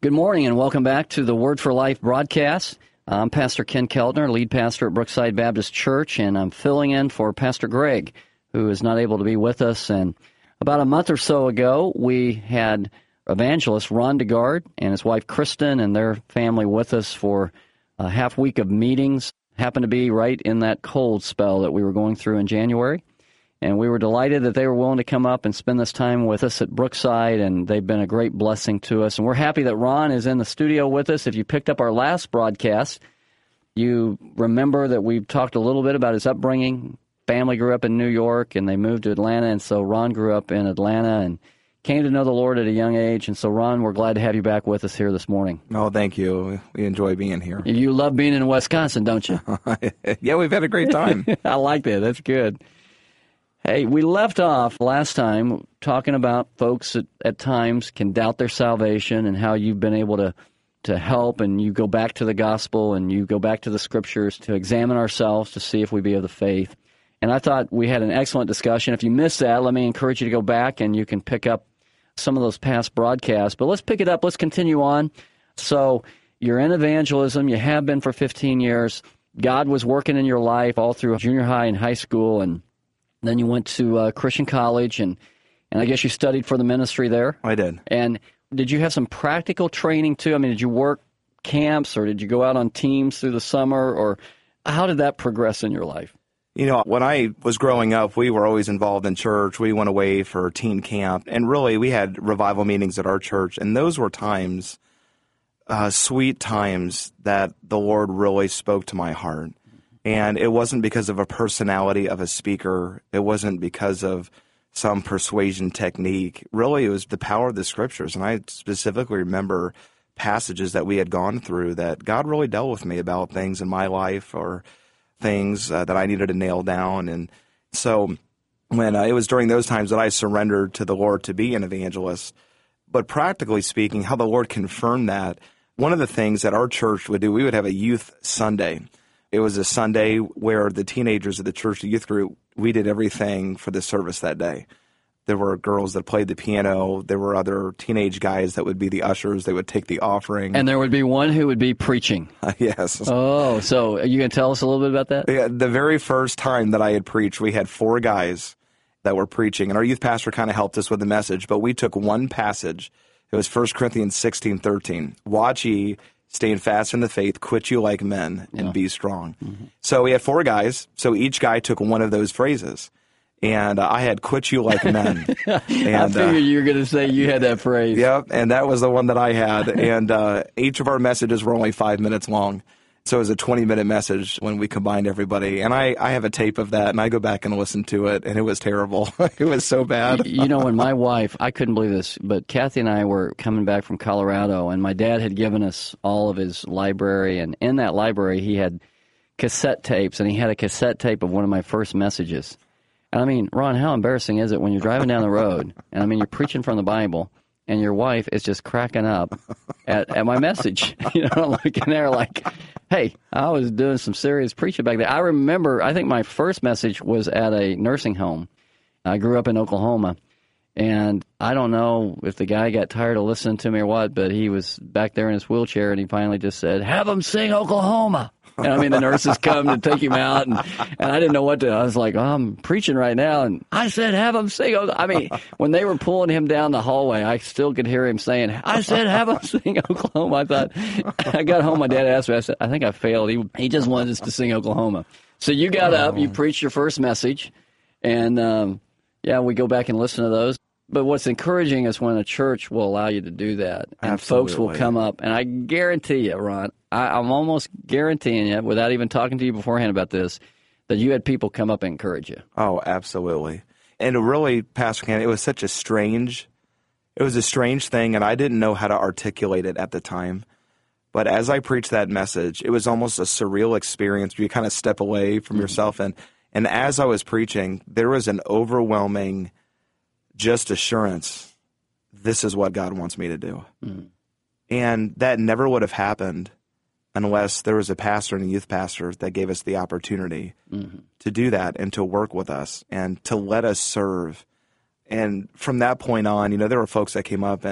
Good morning and welcome back to the Word for Life broadcast. I'm Pastor Ken Keltner, lead pastor at Brookside Baptist Church, and I'm filling in for Pastor Greg, who is not able to be with us. And about a month or so ago, we had evangelist Ron DeGard and his wife Kristen and their family with us for a half week of meetings. Happened to be right in that cold spell that we were going through in January. And we were delighted that they were willing to come up and spend this time with us at Brookside, and they've been a great blessing to us. And we're happy that Ron is in the studio with us. If you picked up our last broadcast, you remember that we talked a little bit about his upbringing. Family grew up in New York, and they moved to Atlanta, and so Ron grew up in Atlanta and came to know the Lord at a young age. And so, Ron, we're glad to have you back with us here this morning. Oh, thank you. We enjoy being here. You love being in Wisconsin, don't you? Yeah, we've had a great time. I like that. That's good. Hey, we left off last time talking about folks that at times can doubt their salvation and how you've been able to help, and you go back to the gospel and you go back to the scriptures to examine ourselves to see if we be of the faith. And I thought we had an excellent discussion. If you missed that, let me encourage you to go back and you can pick up some of those past broadcasts. But let's pick it up. Let's continue on. So you're in evangelism. You have been for 15 years. God was working in your life all through junior high and high school, and then you went to Christian college, and I guess you studied for the ministry there. I did. And did you have some practical training, too? I mean, did you work camps, or did you go out on teams through the summer, or how did that progress in your life? You know, when I was growing up, we were always involved in church. We went away for teen camp, and really we had revival meetings at our church, and those were times, sweet times, that the Lord really spoke to my heart. And it wasn't because of a personality of a speaker. It wasn't because of some persuasion technique. Really, it was the power of the scriptures. And I specifically remember passages that we had gone through that God really dealt with me about things in my life or things that I needed to nail down. And so when it was during those times that I surrendered to the Lord to be an evangelist. But practically speaking, how the Lord confirmed that, one of the things that our church would do, we would have a youth Sunday. It was a Sunday where the teenagers of the church, the youth group, we did everything for the service that day. There were girls that played the piano. There were other teenage guys that would be the ushers. They would take the offering. And there would be one who would be preaching. Yes. Oh, so are you going to tell us a little bit about that? Yeah, the very first time that I had preached, we had 4 guys that were preaching. And our youth pastor kind of helped us with the message. But we took one passage. It was 1 Corinthians 16:13. Watch ye, stand fast in the faith, quit you like men, and be strong. Mm-hmm. So we had 4 guys, so each guy took one of those phrases. And I had quit you like men. And, I figured you were going to say you had that phrase. Yep, and that was the one that I had. And each of our messages were only 5 minutes long. So it was a 20-minute message when we combined everybody. And I have a tape of that, and I go back and listen to it, and it was terrible. It was so bad. You know, when my wife, I couldn't believe this, but Kathy and I were coming back from Colorado, and my dad had given us all of his library, and in that library he had cassette tapes, and he had a cassette tape of one of my first messages. And I mean, Ron, how embarrassing is it when you're driving down the road, and I mean, you're preaching from the Bible, and your wife is just cracking up at my message. You know, I'm looking there like, hey, I was doing some serious preaching back there. I remember, I think my first message was at a nursing home. I grew up in Oklahoma, and I don't know if the guy got tired of listening to me or what, but he was back there in his wheelchair, and he finally just said, have him sing Oklahoma. And I mean, the nurses come to take him out, and I didn't know what to. I was like, oh, I'm preaching right now, and I said, have him sing. I mean, when they were pulling him down the hallway, I still could hear him saying, I said, have him sing Oklahoma. I thought, I got home, my dad asked me, I said, I think I failed. He just wanted us to sing Oklahoma. So you got up, you preached your first message, and yeah, we go back and listen to those. But what's encouraging is when a church will allow you to do that, and Absolutely. Folks will come up, and I guarantee you, Ron, I'm almost guaranteeing you, without even talking to you beforehand about this, that you had people come up and encourage you. Oh, absolutely. And really, Pastor Ken, it was a strange thing, and I didn't know how to articulate it at the time. But as I preached that message, it was almost a surreal experience where you kind of step away from yourself. And as I was preaching, there was an overwhelming just assurance, this is what God wants me to do. Mm. And that never would have happened unless there was a pastor and a youth pastor that gave us the opportunity to do that and to work with us and to let us serve. And from that point on, there were folks that came up and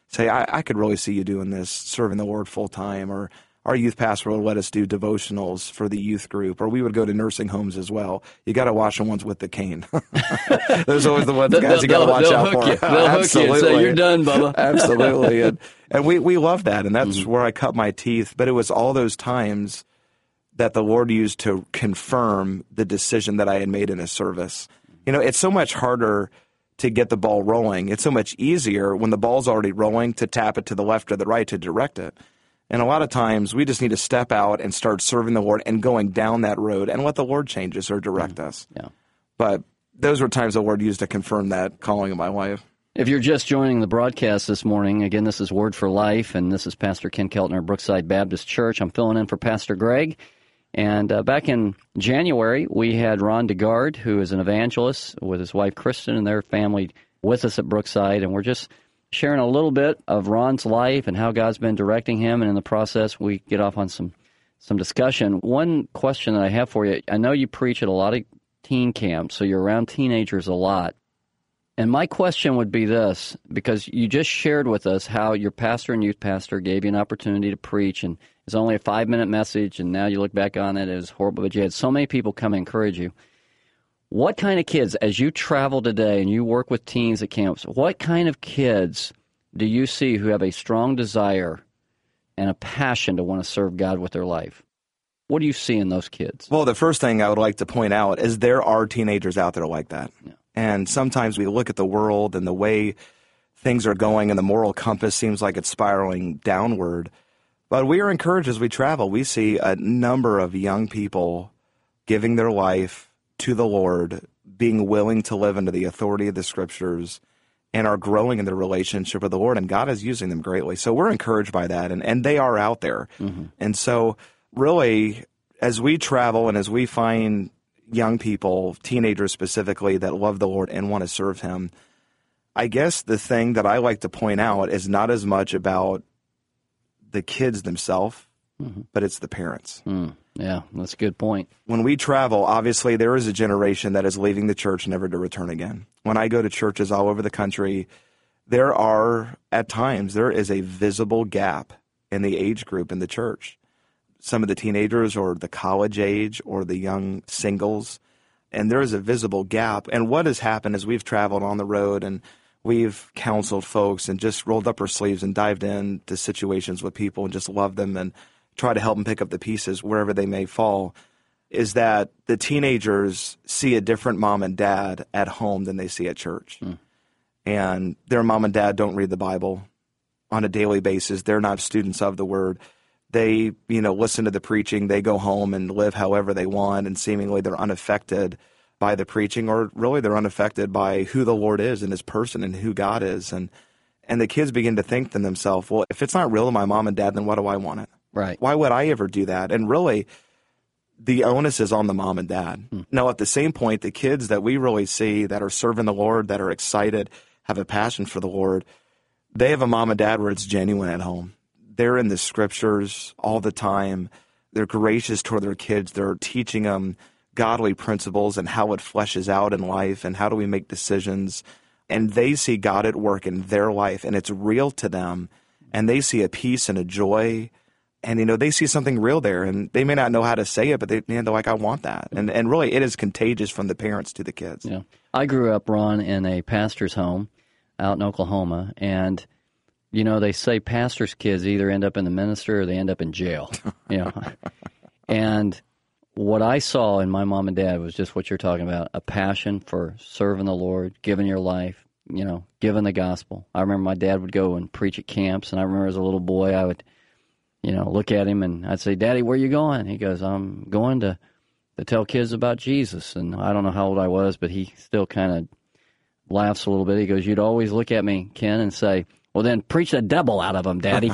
say, I could really see you doing this, serving the Lord full time. Or our youth pastor would let us do devotionals for the youth group, or we would go to nursing homes as well. You got to watch the ones with the cane. Those are always the ones guys you got to watch out for. They'll hook you and say, you're done, Bubba. Absolutely. And we love that, and that's where I cut my teeth. But it was all those times that the Lord used to confirm the decision that I had made in His service. You know, it's so much harder to get the ball rolling. It's so much easier when the ball's already rolling to tap it to the left or the right to direct it. And a lot of times we just need to step out and start serving the Lord and going down that road and let the Lord change us or direct us. Yeah. But those were times the Lord used to confirm that calling in my life. If you're just joining the broadcast this morning, again, this is Word for Life, and this is Pastor Ken Keltner, Brookside Baptist Church. I'm filling in for Pastor Greg. And back in January, we had Ron DeGard, who is an evangelist, with his wife Kristen and their family with us at Brookside, and we're just sharing a little bit of Ron's life and how God's been directing him, and in the process, we get off on some discussion. One question that I have for you, I know you preach at a lot of teen camps, so you're around teenagers a lot. And my question would be this, because you just shared with us how your pastor and youth pastor gave you an opportunity to preach, and it's only a 5-minute message, and now you look back on it, it was horrible, but you had so many people come and encourage you. What kind of kids, as you travel today and you work with teens at camps, what kind of kids do you see who have a strong desire and a passion to want to serve God with their life? What do you see in those kids? Well, the first thing I would like to point out is there are teenagers out there like that. Yeah. And sometimes we look at the world and the way things are going and the moral compass seems like it's spiraling downward. But we are encouraged as we travel. We see a number of young people giving their life to the Lord, being willing to live under the authority of the Scriptures, and are growing in their relationship with the Lord, and God is using them greatly. So we're encouraged by that, and they are out there. Mm-hmm. And so really, as we travel and as we find young people, teenagers specifically, that love the Lord and want to serve Him, I guess the thing that I like to point out is not as much about the kids themselves, but it's the parents. Yeah, that's a good point. When we travel, obviously there is a generation that is leaving the church never to return again. When I go to churches all over the country, there is a visible gap in the age group in the church. Some of the teenagers or the college age or the young singles, and there is a visible gap. And what has happened is we've traveled on the road and we've counseled folks and just rolled up our sleeves and dived into situations with people and just loved them and try to help them pick up the pieces wherever they may fall, is that the teenagers see a different mom and dad at home than they see at church. And their mom and dad don't read the Bible on a daily basis. They're not students of the Word. They, listen to the preaching. They go home and live however they want, and seemingly they're unaffected by the preaching, or really they're unaffected by who the Lord is and His person and who God is. And the kids begin to think to themselves, well, if it's not real to my mom and dad, then why do I want it? Right. Why would I ever do that? And really, the onus is on the mom and dad. Now, at the same point, the kids that we really see that are serving the Lord, that are excited, have a passion for the Lord, they have a mom and dad where it's genuine at home. They're in the Scriptures all the time. They're gracious toward their kids. They're teaching them godly principles and how it fleshes out in life and how do we make decisions. And they see God at work in their life, and it's real to them. And they see a peace and a joy. And, they see something real there, and they may not know how to say it, but they're like, I want that. And really, it is contagious from the parents to the kids. Yeah. I grew up, Ron, in a pastor's home out in Oklahoma, and, they say pastors' kids either end up in the ministry or they end up in jail. And what I saw in my mom and dad was just what you're talking about, a passion for serving the Lord, giving your life, giving the gospel. I remember my dad would go and preach at camps, and I remember as a little boy I would look at him and I'd say, Daddy, where are you going? He goes, I'm going to tell kids about Jesus. And I don't know how old I was, but he still kind of laughs a little bit. He goes, you'd always look at me, Ken, and say, well, then preach the devil out of them, Daddy.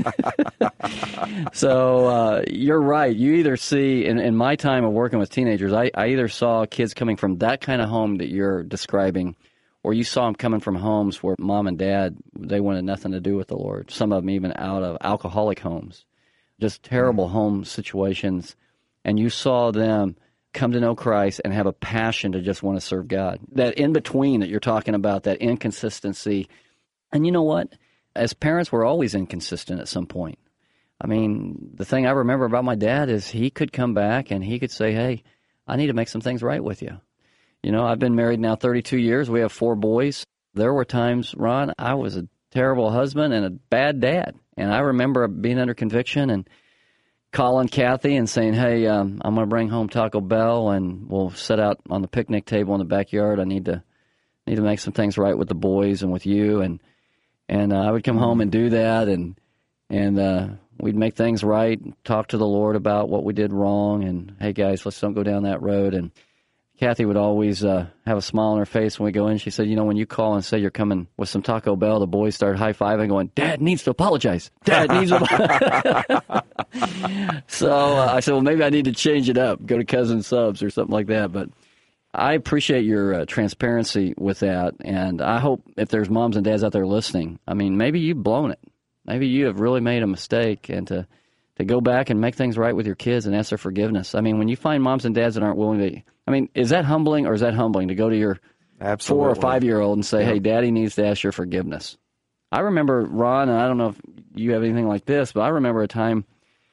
So you're right. You either see, in my time of working with teenagers, I either saw kids coming from that kind of home that you're describing, or you saw them coming from homes where mom and dad, they wanted nothing to do with the Lord. Some of them even out of alcoholic homes, just terrible home situations. And you saw them come to know Christ and have a passion to just want to serve God. That in-between that you're talking about, that inconsistency. And you know what? as parents, we're always inconsistent at some point. I mean, the thing I remember about my dad is he could come back and he could say, hey, I need to make some things right with you. You know, I've been married now 32 years. We have 4 boys. There were times, Ron, I was a terrible husband and a bad dad. And I remember being under conviction and calling Kathy and saying, hey, I'm going to bring home Taco Bell and we'll set out on the picnic table in the backyard. I need to make some things right with the boys and with you. And I would come home and do that, and we'd make things right, talk to the Lord about what we did wrong, and, hey, guys, let's don't go down that road. And Kathy would always have a smile on her face when we go in. She said, you know, when you call and say you're coming with some Taco Bell, the boys start high-fiving, going, Dad needs to apologize. Dad needs to apologize. So I said, well, maybe I need to change it up, go to Cousin Subs or something like that. But I appreciate your transparency with that, and I hope if there's moms and dads out there listening, I mean, maybe you've blown it. Maybe you have really made a mistake, and to go back and make things right with your kids and ask their forgiveness. I mean, when you find moms and dads that aren't willing to, I mean, is that humbling or is that humbling to go to your Absolutely. 4 or 5-year-old and say, hey, Daddy needs to ask your forgiveness? I remember, Ron, and I don't know if you have anything like this, but I remember a time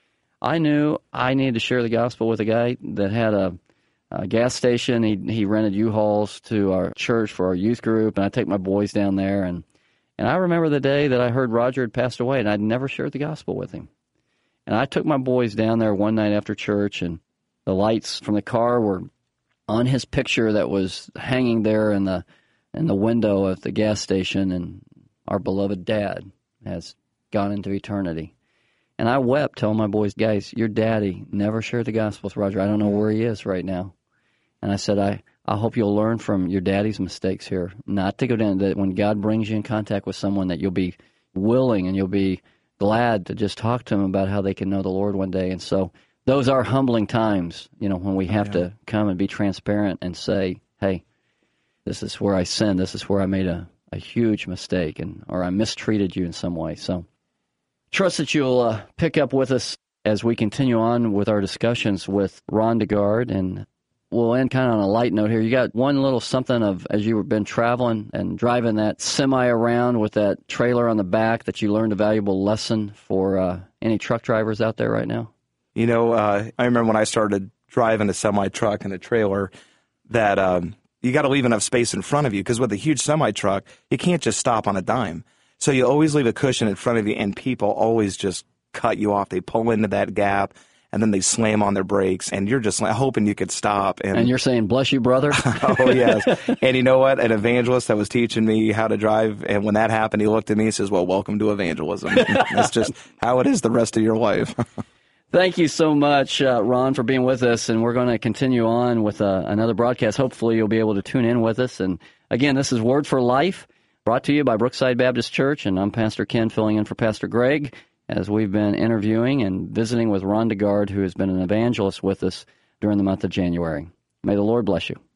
I knew I needed to share the gospel with a guy that had a gas station. He rented U-Hauls to our church for our youth group, and I take my boys down there. And I remember the day that I heard Roger had passed away, and I'd never shared the gospel with him. And I took my boys down there one night after church, and the lights from the car were on his picture that was hanging there in the window at the gas station, and our beloved dad has gone into eternity. And I wept telling my boys, guys, your daddy never shared the gospel with Roger. I don't know where he is right now. And I said, I hope you'll learn from your daddy's mistakes here, not to go down, that when God brings you in contact with someone that you'll be willing and you'll be glad to just talk to them about how they can know the Lord one day. And so those are humbling times, you know, when we have to come and be transparent and say, hey, this is where I sinned. This is where I made a huge mistake, or I mistreated you in some way. So trust that you'll pick up with us as we continue on with our discussions with Ron DeGard, and we'll end kind of on a light note here. You got one little something of, as you've been traveling and driving that semi around with that trailer on the back, that you learned a valuable lesson for any truck drivers out there right now? You know, I remember when I started driving a semi-truck and a trailer that you got to leave enough space in front of you, because with a huge semi-truck, you can't just stop on a dime. So you always leave a cushion in front of you, and people always just cut you off. They pull into that gap, and then they slam on their brakes, and you're just hoping you could stop. And you're saying, bless you, brother? Oh, yes. And you know what? An evangelist that was teaching me how to drive, and when that happened, he looked at me and says, well, welcome to evangelism. That's just how it is the rest of your life. Thank you so much, Ron, for being with us, and we're going to continue on with another broadcast. Hopefully you'll be able to tune in with us. And again, this is Word for Life, brought to you by Brookside Baptist Church, and I'm Pastor Ken, filling in for Pastor Greg, as we've been interviewing and visiting with Ron DeGard, who has been an evangelist with us during the month of January. May the Lord bless you.